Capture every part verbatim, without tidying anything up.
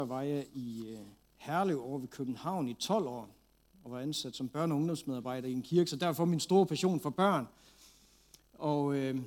var jeg i Herlev over ved København i tolv år, og var ansat som børne- og ungdomsmedarbejder i en kirke, så derfor min store passion for børn. Og øh,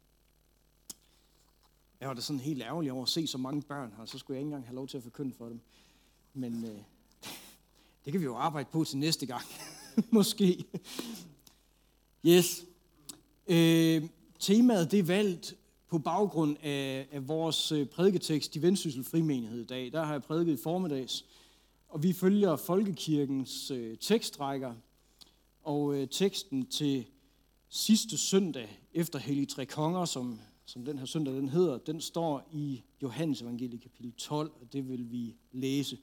jeg var da sådan helt ærgerlig over at se så mange børn her, så skulle jeg ikke engang have lov til at forkynde for dem. Men øh, det kan vi jo arbejde på til næste gang, måske. Yes. Øh, temaet det er valgt på baggrund af, af vores prædiketekst i Vendsyssel Frimenighed i dag. Der har jeg prædiket i formiddags, og vi følger Folkekirkens øh, tekstrækker, og øh, teksten til sidste søndag efter Hellig Tre Konger, som, som den her søndag den hedder, den står i Johannes evangeliet kapitel tolv, og det vil vi læse.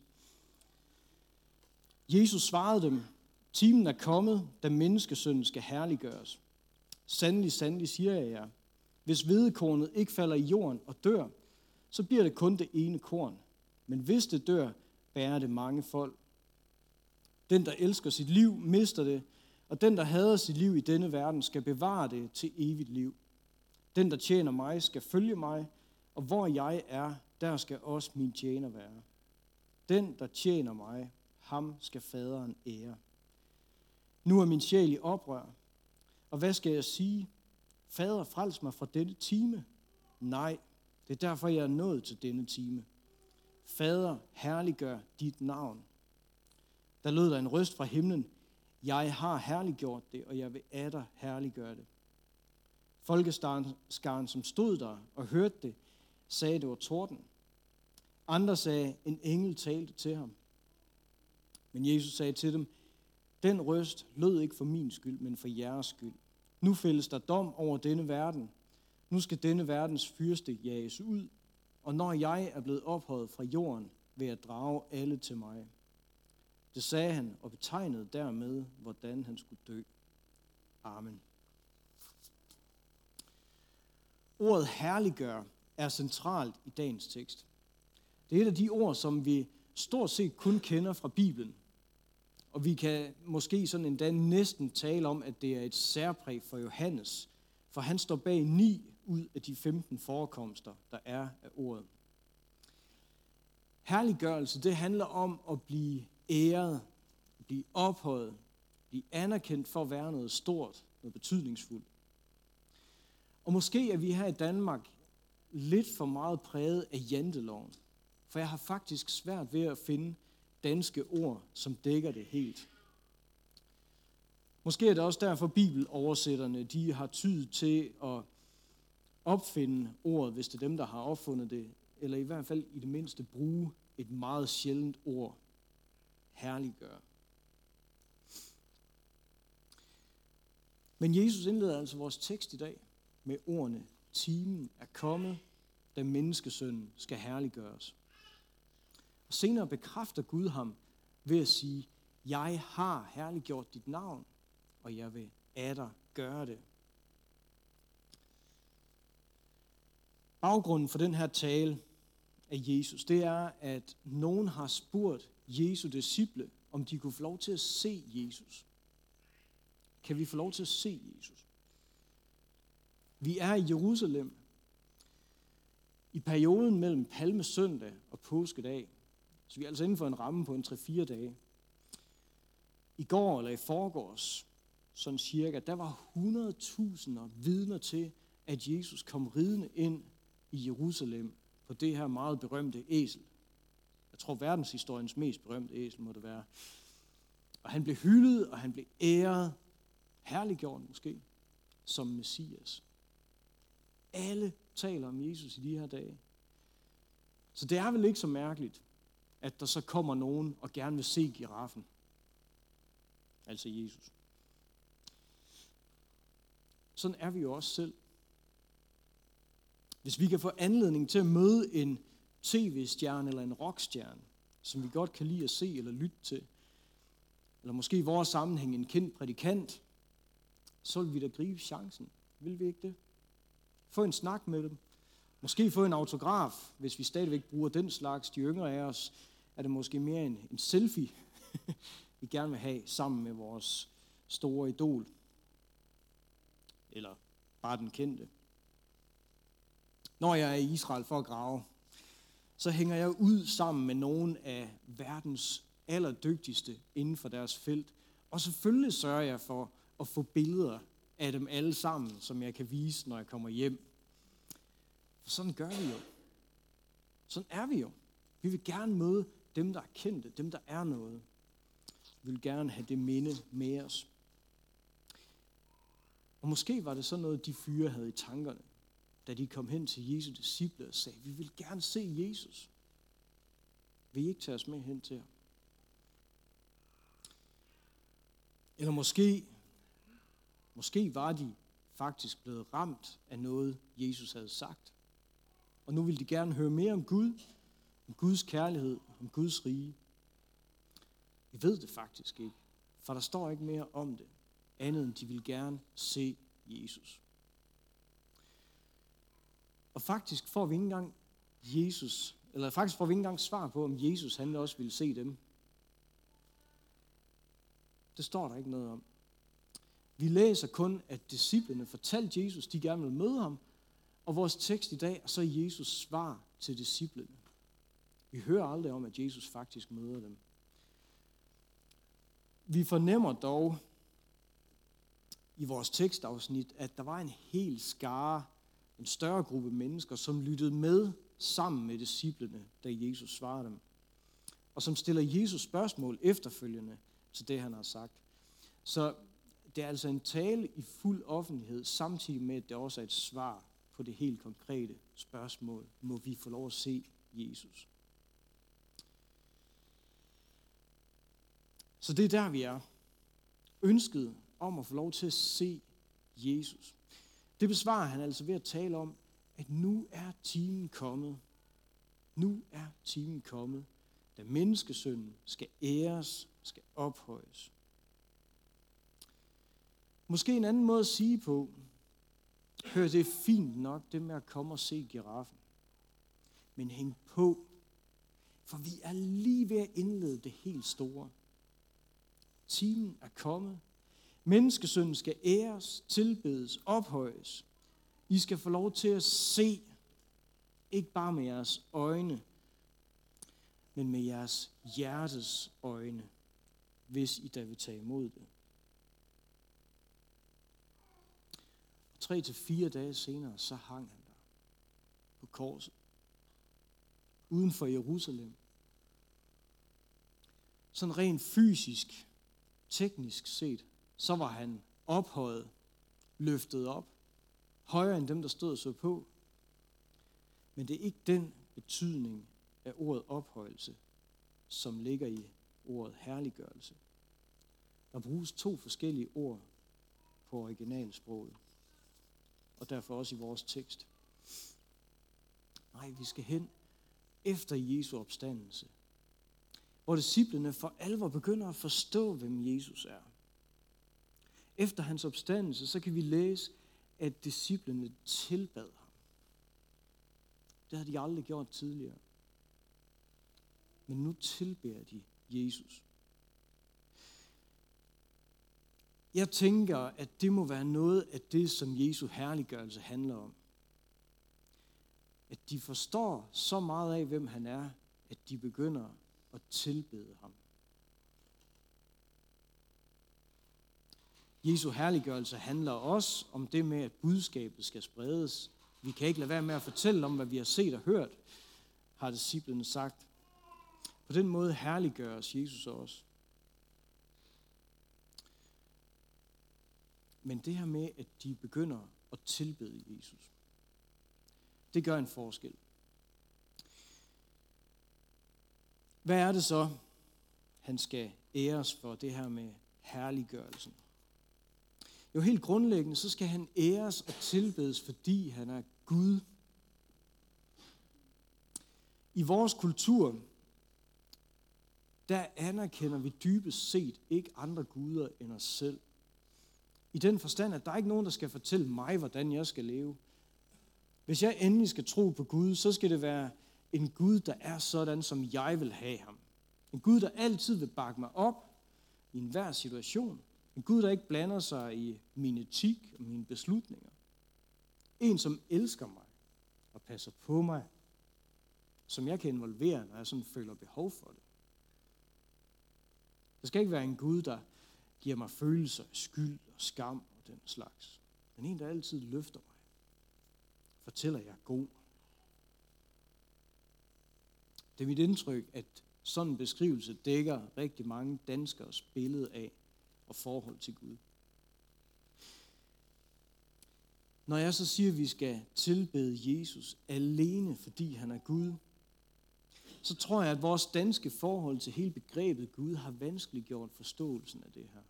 Jesus svarede dem, timen er kommet, da menneskesønnen skal herliggøres. Sandelig, sandelig siger jeg jer, hvis hvedekornet ikke falder i jorden og dør, så bliver det kun det ene korn. Men hvis det dør, bærer det mange folk. Den, der elsker sit liv, mister det, og den, der hader sit liv i denne verden, skal bevare det til evigt liv. Den, der tjener mig, skal følge mig, og hvor jeg er, der skal også min tjener være. Den, der tjener mig, ham skal faderen ære. Nu er min sjæl i oprør, og hvad skal jeg sige? Fader, frels mig fra denne time. Nej, det er derfor, jeg er nået til denne time. Fader, herliggør dit navn. Der lød der en røst fra himlen. Jeg har herliggjort det, og jeg vil atter herliggøre det. Folkeskaren, som stod der og hørte det, sagde, det var torden. Andre sagde, en engel talte til ham. Men Jesus sagde til dem, den røst lød ikke for min skyld, men for jeres skyld. Nu fældes der dom over denne verden. Nu skal denne verdens fyrste jages ud, og når jeg er blevet ophøjet fra jorden, vil jeg drage alle til mig. Det sagde han og betegnede dermed, hvordan han skulle dø. Amen. Ordet herliggør er centralt i dagens tekst. Det er et af de ord, som vi stort set kun kender fra Bibelen. Og vi kan måske sådan endda næsten tale om, at det er et særpræg for Johannes, for han står bag ni ud af de femten forekomster, der er af ordet. Herliggørelse, det handler om at blive æret, at blive ophøjet, blive anerkendt for at være noget stort, noget betydningsfuldt. Og måske er vi her i Danmark lidt for meget præget af janteloven, for jeg har faktisk svært ved at finde danske ord, som dækker det helt. Måske er det også derfor, bibeloversætterne de har tydet til at opfinde ordet, hvis det er dem, der har opfundet det, eller i hvert fald i det mindste bruge et meget sjældent ord, herliggør. Men Jesus indleder altså vores tekst i dag med ordene, timen er kommet, da menneskesønnen skal herliggøres. Og senere bekræfter Gud ham ved at sige, jeg har herliggjort dit navn, og jeg vil atter gøre det. Baggrunden for den her tale af Jesus, det er, at nogen har spurgt Jesu disciple, om de kunne få lov til at se Jesus. Kan vi få lov til at se Jesus? Vi er i Jerusalem i perioden mellem Palmesøndag og Påskedag. Så vi er altså inden for en ramme på en tre fire dage. I går eller i forgårs, sådan cirka, der var hundrede tusinder vidner til, at Jesus kom ridende ind i Jerusalem på det her meget berømte æsel. Jeg tror, verdenshistoriens mest berømte æsel må det være. Og han blev hyldet, og han blev æret, herliggjort måske, som Messias. Alle taler om Jesus i de her dage. Så det er vel ikke så mærkeligt, at der så kommer nogen og gerne vil se giraffen. Altså Jesus. Sådan er vi jo også selv. Hvis vi kan få anledning til at møde en tv-stjerne eller en rockstjerne, som vi godt kan lide at se eller lytte til, eller måske i vores sammenhæng en kendt prædikant, så vil vi da gribe chancen. Vil vi ikke det? Få en snak med dem. Måske få en autograf, hvis vi stadigvæk bruger den slags. De yngre af os er det måske mere en, en selfie, vi gerne vil have sammen med vores store idol. Eller bare den kendte. Når jeg er i Israel for at grave, så hænger jeg ud sammen med nogle af verdens allerdygtigste inden for deres felt. Og selvfølgelig sørger jeg for at få billeder af dem alle sammen, som jeg kan vise, når jeg kommer hjem. For sådan gør vi jo. Sådan er vi jo. Vi vil gerne møde dem, der er kendte, dem, der er noget. Vi vil gerne have det minde med os. Og måske var det sådan noget, de fyre havde i tankerne, da de kom hen til Jesu disciple og sagde, vi vil gerne se Jesus. Vil I ikke tage os med hen til ham? Eller måske, måske var de faktisk blevet ramt af noget, Jesus havde sagt. Og nu ville de gerne høre mere om Gud, om Guds kærlighed, om Guds rige. Vi ved det faktisk ikke, for der står ikke mere om det, andet end de vil gerne se Jesus. Og faktisk får vi ikke engang Jesus, eller faktisk får vi ikke engang svar på, om Jesus han også ville se dem. Det står der ikke noget om. Vi læser kun, at disciplene fortalte Jesus, de gerne vil møde ham, og vores tekst i dag er så Jesus svar til disciplene. Vi hører aldrig om, at Jesus faktisk møder dem. Vi fornemmer dog i vores tekstafsnit, at der var en hel skare, en større gruppe mennesker, som lyttede med sammen med disciplene, da Jesus svarede dem. Og som stiller Jesus spørgsmål efterfølgende til det, han har sagt. Så det er altså en tale i fuld offentlighed, samtidig med, at det også er et svar på det helt konkrete spørgsmål. Må vi få lov at se Jesus? Så det er der, vi er. Ønsket om at få lov til at se Jesus. Det besvarer han altså ved at tale om, at nu er timen kommet. Nu er timen kommet, da menneskesønnen skal æres, skal ophøjes. Måske en anden måde at sige på, hør, det er fint nok, det med at komme og se giraffen. Men hæng på, for vi er lige ved at indlede det helt store. Timen er kommet. Menneskesønnen skal æres, tilbedes, ophøjes. I skal få lov til at se, ikke bare med jeres øjne, men med jeres hjertes øjne, hvis I da vil tage imod det. Tre til fire dage senere, så hang han der på korset, uden for Jerusalem. Sådan rent fysisk, teknisk set, så var han ophøjet, løftet op, højere end dem, der stod og så på. Men det er ikke den betydning af ordet ophøjelse, som ligger i ordet herliggørelse. Der bruges to forskellige ord på originalsproget, og derfor også i vores tekst. Nej, vi skal hen efter Jesu opstandelse, hvor disciplene for alvor begynder at forstå, hvem Jesus er. Efter hans opstandelse, så kan vi læse, at disciplene tilbad ham. Det havde de aldrig gjort tidligere. Men nu tilbeder de Jesus. Jeg tænker, at det må være noget af det, som Jesu herliggørelse handler om. At de forstår så meget af, hvem han er, at de begynder at tilbede ham. Jesu herliggørelse handler også om det med, at budskabet skal spredes. Vi kan ikke lade være med at fortælle om, hvad vi har set og hørt, har disciplene sagt. På den måde herliggøres Jesus også. Men det her med, at de begynder at tilbede Jesus, det gør en forskel. Hvad er det så, han skal æres for, det her med herliggørelsen? Jo, helt grundlæggende, så skal han æres og tilbedes, fordi han er Gud. I vores kultur, der anerkender vi dybest set ikke andre guder end os selv. I den forstand, at der er ikke nogen, der skal fortælle mig, hvordan jeg skal leve. Hvis jeg endelig skal tro på Gud, så skal det være en Gud, der er sådan, som jeg vil have ham. En Gud, der altid vil bakke mig op i enhver situation. En Gud, der ikke blander sig i min etik og mine beslutninger. En, som elsker mig og passer på mig. som jeg kan involvere, når jeg sådan føler behov for det. Det skal ikke være en Gud, der giver mig følelser af skyld og skam og den slags. Men en, der altid løfter mig. Fortæller, jeg er god. Det er mit indtryk, at sådan en beskrivelse dækker rigtig mange danskers billede af og forhold til Gud. Når jeg så siger, at vi skal tilbede Jesus alene, fordi han er Gud, så tror jeg, at vores danske forhold til hele begrebet Gud har vanskeliggjort forståelsen af det her.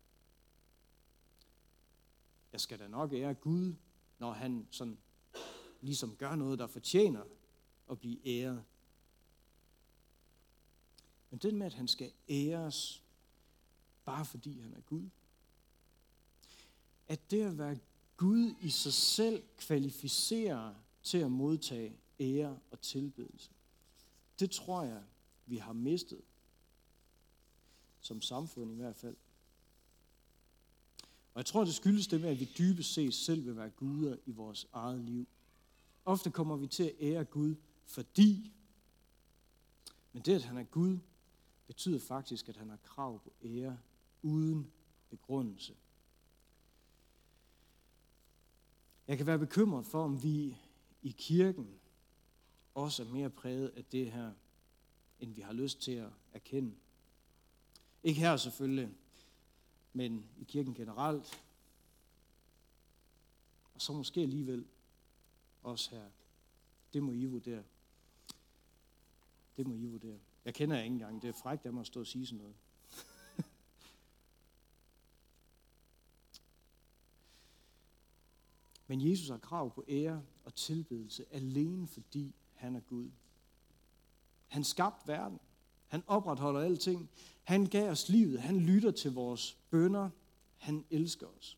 Jeg skal da nok ære Gud, når han sådan ligesom gør noget, der fortjener at blive æret. Men den med, at han skal æres, bare fordi han er Gud. At det at være Gud i sig selv kvalificerer til at modtage ære og tilbedelse. Det tror jeg, vi har mistet. Som samfund i hvert fald. Og jeg tror, det skyldes det med, at vi dybest set selv vil være guder i vores eget liv. Ofte kommer vi til at ære Gud, fordi. Men det, at han er Gud, betyder faktisk, at han har krav på ære uden begrundelse. Jeg kan være bekymret for, om vi i kirken også er mere præget af det her, end vi har lyst til at erkende. Ikke her selvfølgelig, men i kirken generelt. Og så måske alligevel også her. Det må I vurdere. Det må I vurdere. Jeg kender jer ikke engang. Det er frækt af mig at stå og sige sådan noget. Men Jesus har krav på ære og tilbedelse alene fordi han er Gud. Han skabte verden. Han opretholder alting. Han gav os livet. Han lytter til vores bønner. Han elsker os.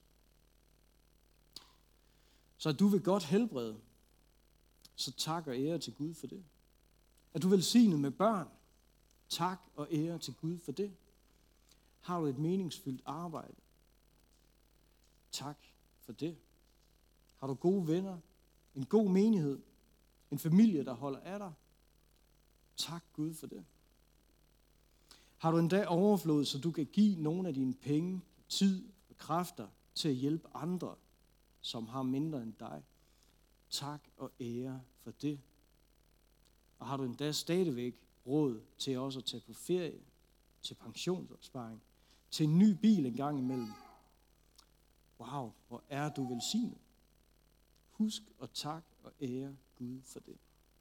Så at du vil godt helbrede, så tak og ære til Gud for det. At du er velsignet med børn, tak og ære til Gud for det. Har du et meningsfyldt arbejde, tak for det. Har du gode venner, en god menighed, en familie, der holder af dig, tak Gud for det. Har du endda overflod, så du kan give nogle af dine penge, tid og kræfter til at hjælpe andre, som har mindre end dig, tak og ære for det. Og har du endda stadigvæk råd til også at tage på ferie, til pensionsopsparing, til en ny bil en gang imellem. Wow, hvor er du velsignet. Husk og tak og ære Gud for det.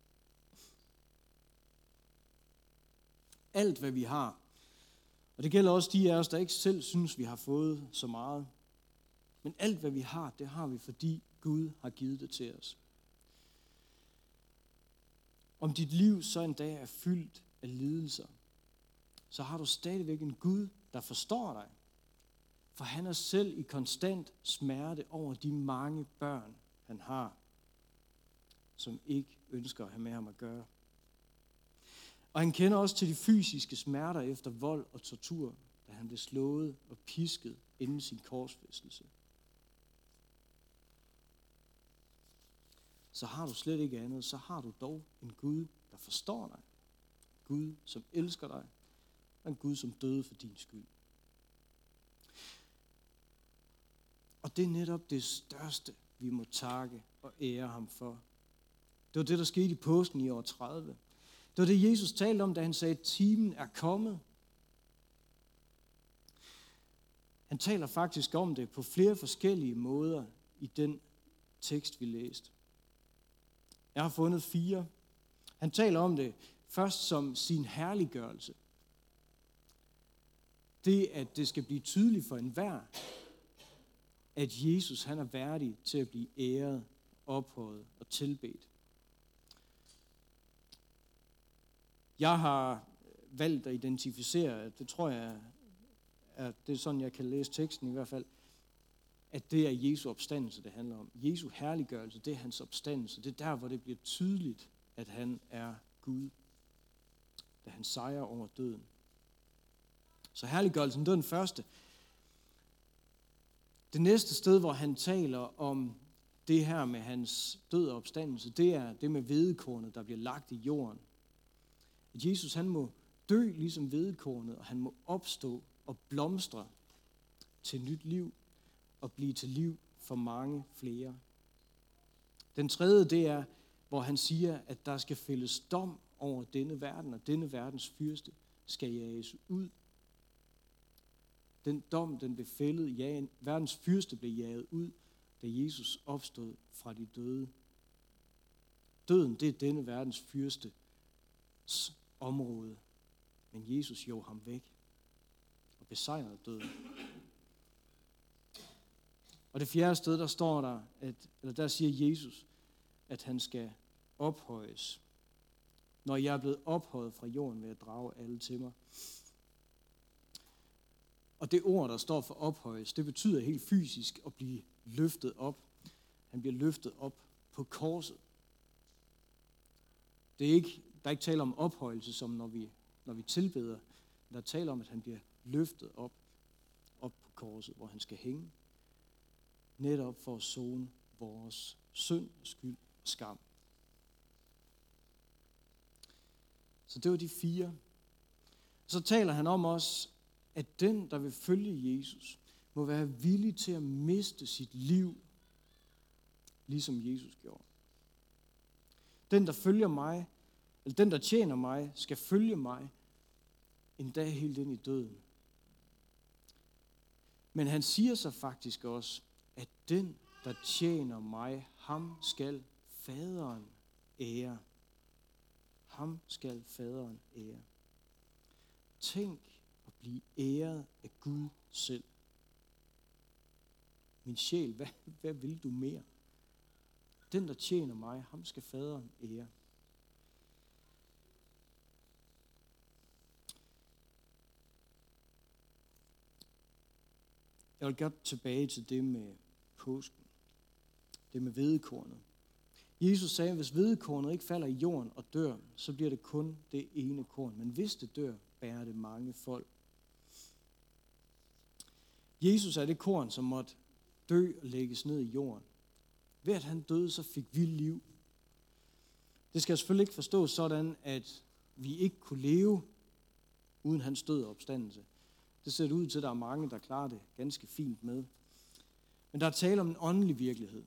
Alt hvad vi har, og det gælder også de af os, der ikke selv synes, vi har fået så meget, men alt hvad vi har, det har vi, fordi Gud har givet det til os. Om dit liv så en dag er fyldt af lidelser, så har du stadigvæk en Gud, der forstår dig. For han er selv i konstant smerte over de mange børn, han har, som ikke ønsker at have med ham at gøre. Og han kender også til de fysiske smerter efter vold og tortur, da han blev slået og pisket inden sin korsfæstelse. Så har du slet ikke andet, så har du dog en Gud, der forstår dig. Gud, som elsker dig, og en Gud, som døde for din skyld. Og det er netop det største, vi må takke og ære ham for. Det var det, der skete i påsken i år tredive. Det var det, Jesus talte om, da han sagde, at timen er kommet. Han taler faktisk om det på flere forskellige måder i den tekst, vi læste. Jeg har fundet fire. Han taler om det først som sin herliggørelse. Det, at det skal blive tydeligt for enhver, at Jesus han er værdig til at blive æret, ophøjet og tilbedt. Jeg har valgt at identificere, det tror jeg, at det er sådan, jeg kan læse teksten i hvert fald, at det er Jesu opstandelse, det handler om. Jesu herliggørelse, det er hans opstandelse. Det er der, hvor det bliver tydeligt, at han er Gud, da han sejrer over døden. Så herliggørelsen, det er den første. Det næste sted, hvor han taler om det her med hans død og opstandelse, det er det med hvedekornet, der bliver lagt i jorden At Jesus han må dø ligesom hvedekornet, og han må opstå og blomstre til nyt liv og blive til liv for mange flere. Den tredje, det er, hvor han siger, at der skal fældes dom over denne verden, og denne verdens fyrste skal jages ud. Den dom, den blev fældet, ja, verdens fyrste blev jaget ud, da Jesus opstod fra de døde. Døden, det er denne verdens fyrstes område, men Jesus jog ham væk og besejrede døden. Og det fjerde sted, der står der, at, eller der siger Jesus, at han skal ophøjes. Når jeg er blevet ophøjet fra jorden, vil jeg drage alle til mig. Og det ord, der står for ophøjes, det betyder helt fysisk at blive løftet op. Han bliver løftet op på korset. Det er ikke, der er ikke tale om ophøjelse, som når vi, når vi tilbeder. Der er tale om, at han bliver løftet op, op på korset, hvor han skal hænge. Netop for at sone vores synd, skyld og skam. Så det var de fire. Så taler han om os, at den, der vil følge Jesus, må være villig til at miste sit liv, ligesom Jesus gjorde. Den, der følger mig, eller den, der tjener mig, skal følge mig, endda helt ind i døden. Men han siger så faktisk også, at den, der tjener mig, ham skal faderen ære. Ham skal faderen ære. Tænk at blive æret af Gud selv. Min sjæl, hvad, hvad vil du mere? Den, der tjener mig, ham skal faderen ære. Jeg vil godt tilbage til det med påsken. Det med hvedekornet. Jesus sagde, at hvis hvedekornet ikke falder i jorden og dør, så bliver det kun det ene korn. Men hvis det dør, bærer det mange folk. Jesus er det korn, som måtte dø og lægges ned i jorden. Ved at han døde, så fik vi liv. Det skal selvfølgelig ikke forstås sådan, at vi ikke kunne leve uden hans død og opstandelse. Det ser det ud til, at der er mange, der klarer det ganske fint med. Men der er tale om en åndelig virkelighed.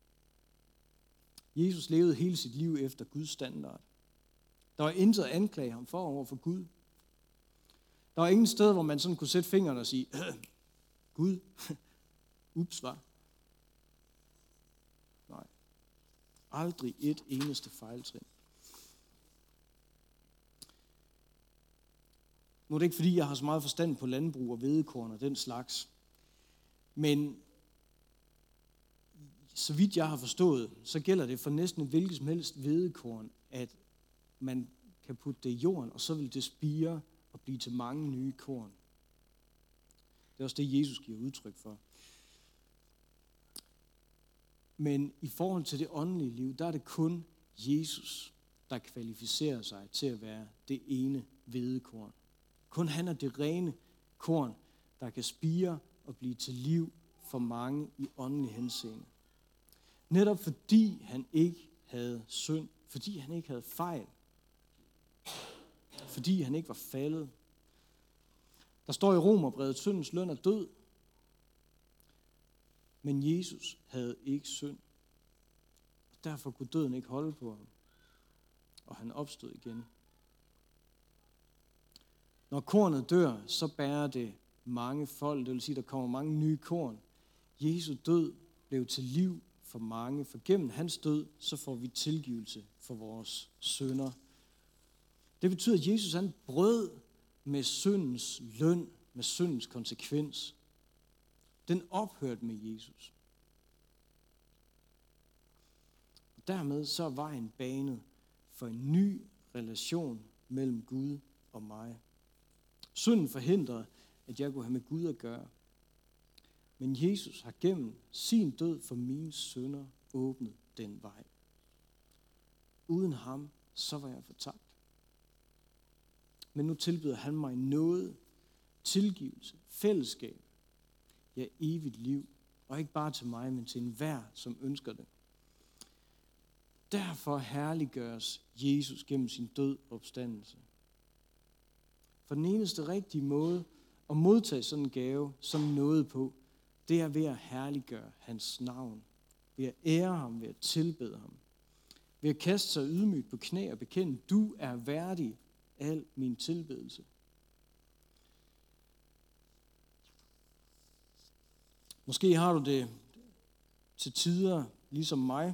Jesus levede hele sit liv efter Guds standard. Der var intet at anklage ham for over for Gud. Der var ingen sted, hvor man sådan kunne sætte fingrene og sige, Gud, ups, var. Nej. Aldrig et eneste fejltrin. Nu er det ikke, fordi jeg har så meget forstand på landbrug og hvedekorn og den slags. Men så vidt jeg har forstået, så gælder det for næsten hvilket som helst hvedekorn, at man kan putte det i jorden, og så vil det spire og blive til mange nye korn. Det er også det, Jesus giver udtryk for. Men i forhold til det åndelige liv, der er det kun Jesus, der kvalificerer sig til at være det ene hvedekorn. Kun han er det rene korn, der kan spire og blive til liv for mange i åndelig henseende. Netop fordi han ikke havde synd, fordi han ikke havde fejl, fordi han ikke var faldet. Der står i Romerbrevet, at syndens løn er død, men Jesus havde ikke synd. Derfor kunne døden ikke holde på ham, og han opstod igen. Når kornet dør, så bærer det mange folk, det vil sige, at der kommer mange nye korn. Jesu død blev til liv for mange, for gennem hans død, så får vi tilgivelse for vores synder. Det betyder, at Jesus han brød med syndens løn, med syndens konsekvens. Den ophørte med Jesus. Og dermed så er vejen banet for en ny relation mellem Gud og mig. Synden forhindrede, at jeg kunne have med Gud at gøre. Men Jesus har gennem sin død for mine synder åbnet den vej. Uden ham, så var jeg fortabt. Men nu tilbyder han mig noget, tilgivelse, fællesskab, ja, evigt liv. Og ikke bare til mig, men til enhver, som ønsker det. Derfor herliggøres Jesus gennem sin død og opstandelse. For den eneste rigtige måde at modtage sådan en gave som noget på, det er ved at herliggøre hans navn. Ved at ære ham, ved at tilbede ham. Ved at kaste sig ydmygt på knæ og bekende, du er værdig al min tilbedelse. Måske har du det til tider, ligesom mig,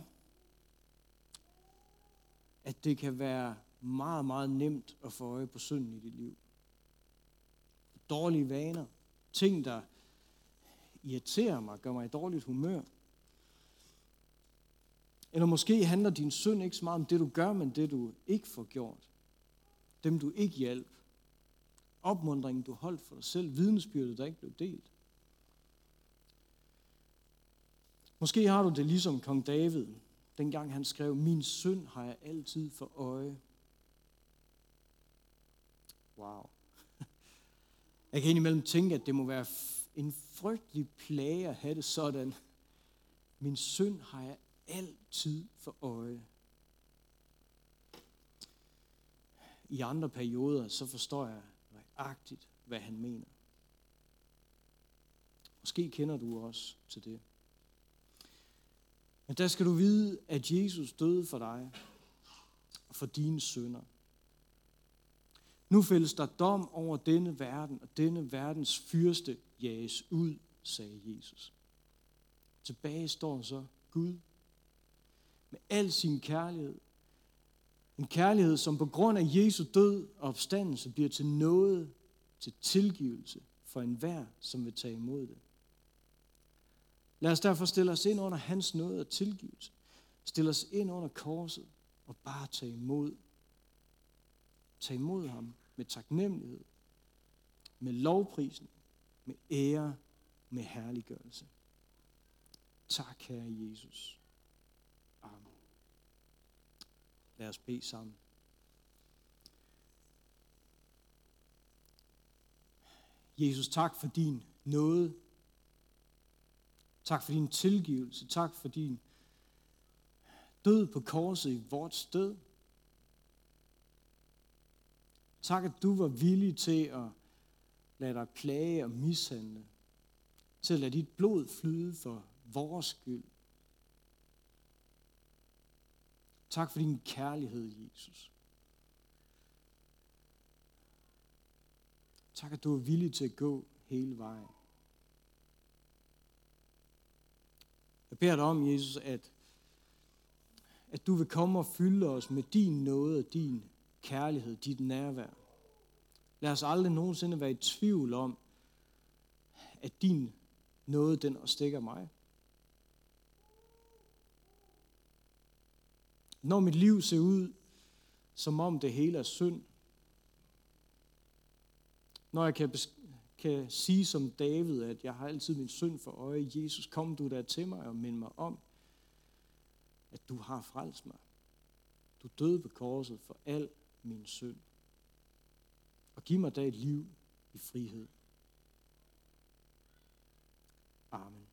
at det kan være meget, meget nemt at få øje på synden i dit liv. Dårlige vaner, ting, der irriterer mig, gør mig i dårligt humør. Eller måske handler din synd ikke så meget om det, du gør, men det, du ikke får gjort. Dem, du ikke hjalp. Opmuntringen, du holdt for dig selv. Vidnesbyrdet, der ikke blev delt. Måske har du det ligesom kong David, dengang han skrev, min synd har jeg altid for øje. Wow. Jeg kan indimellem tænke, at det må være en frygtelig plage at have det sådan. Min synd har jeg altid for øje. I andre perioder, så forstår jeg nøjagtigt, hvad han mener. Måske kender du også til det. Men der skal du vide, at Jesus døde for dig og for dine synder. Nu fældes der dom over denne verden, og denne verdens fyrste jages ud, sagde Jesus. Tilbage står så Gud med al sin kærlighed. En kærlighed, som på grund af Jesu død og opstandelse bliver til noget, til tilgivelse for enhver, som vil tage imod det. Lad os derfor stille os ind under hans nåde og tilgivelse. Stille os ind under korset og bare tage imod. Tag imod ham med taknemmelighed, med lovprisning, med ære, med herliggørelse. Tak, Herre Jesus. Amen. Lad os bede sammen. Jesus, tak for din nåde. Tak for din tilgivelse. Tak for din død på korset i vort sted. Tak, at du var villig til at lade dig plage og mishandle. Til at lade dit blod flyde for vores skyld. Tak for din kærlighed, Jesus. Tak, at du er villig til at gå hele vejen. Jeg beder dig om, Jesus, at, at du vil komme og fylde os med din nåde og din kærlighed, dit nærvær. Lad os aldrig nogensinde være i tvivl om, at din nåde, den også stikker mig. Når mit liv ser ud, som om det hele er synd, når jeg kan, kan sige som David, at jeg har altid min synd for øje, Jesus, kom du der til mig og mind mig om, at du har frelst mig. Du døde på korset for al min synd. Og giv mig da et liv i frihed. Amen.